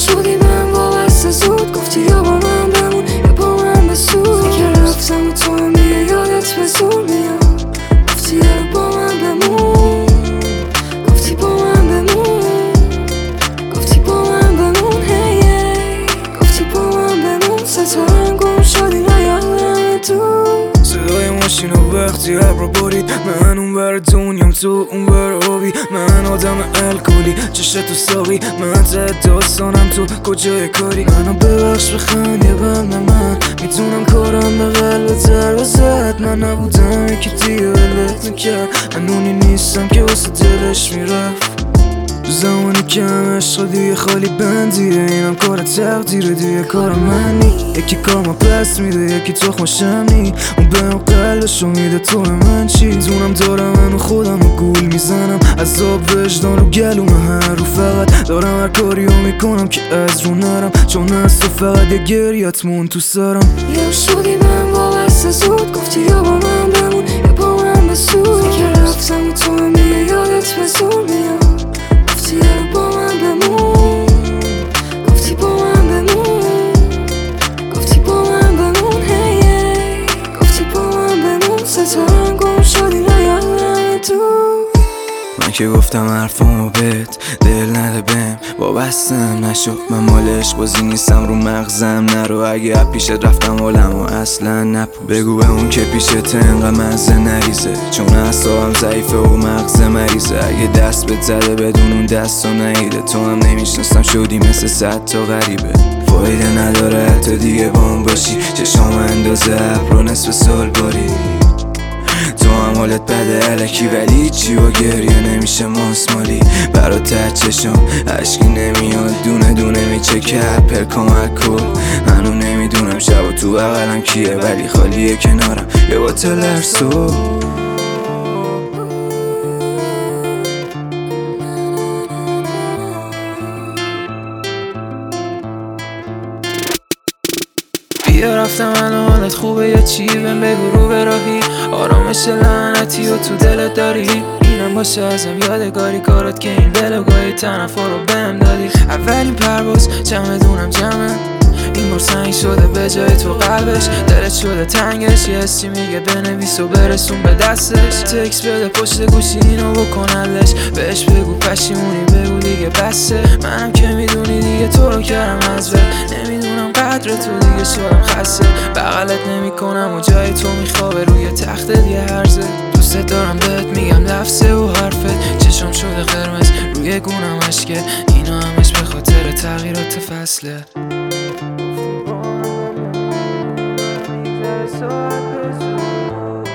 شدی من وابسته زود گفتی یا با من بمون یا با من بسود که رفتم و تو هم دیگه یادت به زور میاد گفتی یا با من بمون گفتی با من بمون گفتی با من بمون هی گفتی با من بمون ستارم گم شدی نیادم تو صدای ماشین و وقتی ابر برید من اون بر دنیام تو اون بر آبی من آدم الکلی چشت و ساقی من ته داستانم تو کجای کاری منو ببخش بخند یه بند من میتونم کارم به قلب ضربه زد من نبودم یکی دیگه ولت میکرد هنونی نیستم که واسه دلش میرفت زمانی که هم عشق دیگه خالی بندیه اینم کار تقدیره دیگه کار منی یکی کار ما پس میده یکی تخمشم نی اون بهم قلبشو میده تو من چی دونم دارم منو خودم رو گول میزنم عذاب وجدان رو گلوم هر رو فقط دارم هر کاریو میکنم که از رو نرم چون از تو فقط یه گریت مون تو سرم یا شدی من وابسته زود گفتی یا با من بمون یا با من بسود که رفتم و تو هم دیگه یادت به زور میاد گفتی یا با من بمون گفتی با من بمون گفتی با من بمون هی گفتی با من بمون ستارم گم شدی نیادم تو من که گفتم حرفامو بهت دل نده بهم وابستم نشد من مال عشق بازی نیستم رو مغزم نرو اگه پیشت رفتم حالمو اصلا نپو بگو به اون که پیشت انقدر مزه نریزه چون اعصابم ضعیفه و مغز مریضه اگه دست بهت زده بدون اون دستو نیده تو هم نمیشنستم شدی مثل 100 تا غریبه فایده نداره حتی دیگه با اون باشی چشام اندازه ابر و نصف سال باری تو هم حالت بده الکی ولی چی با گریه نمیشه ماسمالی برا ته چشم عشقی نمیاد دونه دونه میچکه پرکام کل هنو نمیدونم شب و تو بغلم کیه ولی خالیه کنارم یه باتل ارسو بیا رفتم الان حالت خوبه یا چی بهم بگو رو به راهی آرامش لعنتی و تو دلت داری اینم باشه ازم یادگاری کارات که این دل و گاهی تنفر رو بهم دادی اولین پرواز چمدونم جمعه این بار سنگ شده به جای تو قلبش دلت شده تنگش یه حسی میگه بنویس و برسون به دستش تکس بده پشت گوشی اینو بکن حلش بهش بگو پشیمونی بگو دیگه بسه منم که میدونی دیگه تو رو کردم از ول نمیدونم قدر تو دیگه شدم خسته بغلت نمیکنم و جای تو میخوابه روی تخت دیگه هرزه دوست دارم بهت میگم لفظه و حرفت چشم شده قرمز روی گونم اشکه اینا همش به خاطر تغییرات فصله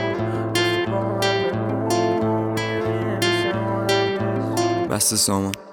بسته سامان